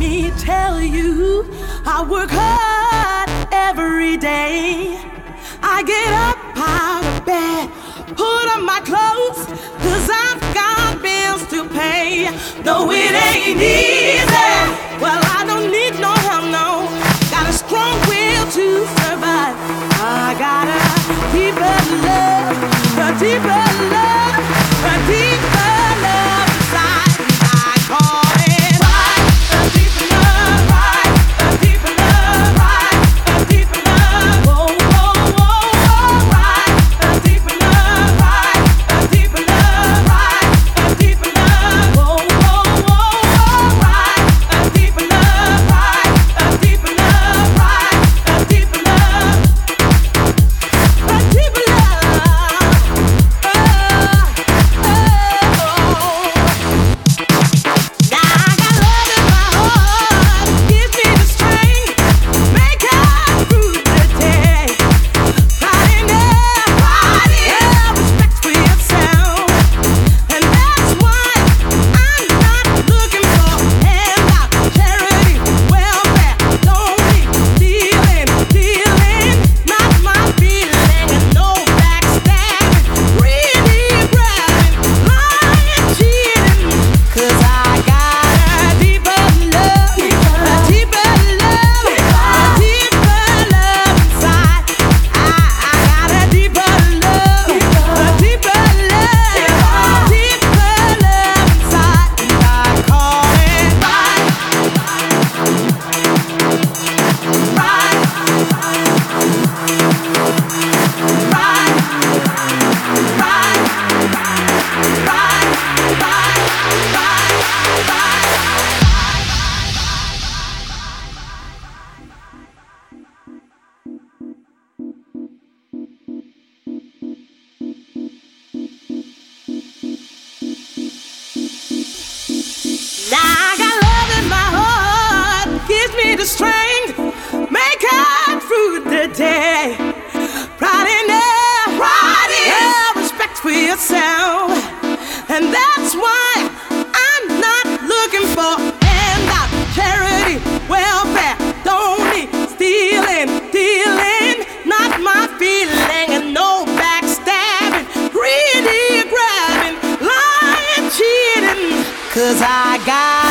me tell you, I work hard every day. I get up out of bed, put on my clothes, 'cause I've got bills to pay. No, it ain't easy. Well, I don't need no help, no. Got a strong will to survive. I got a deeper love, a deeper love, a deeper love inside. I call it right, a deeper love, right, a deeper love, right, a deeper love. Whoa, whoa, whoa, whoa, right, a deeper love, right, a deeper love, right, a deeper love. Whoa, whoa, whoa, whoa, right, a deeper love, right, a deeper love, right, a deeper love, a deeper strength, make it through the day. Pride in there, pride in there, respect for yourself. And that's why I'm not looking for handout, charity, welfare, don't need stealing, dealing, not my feeling, and no backstabbing, greedy grabbing, lying, cheating, 'cause I got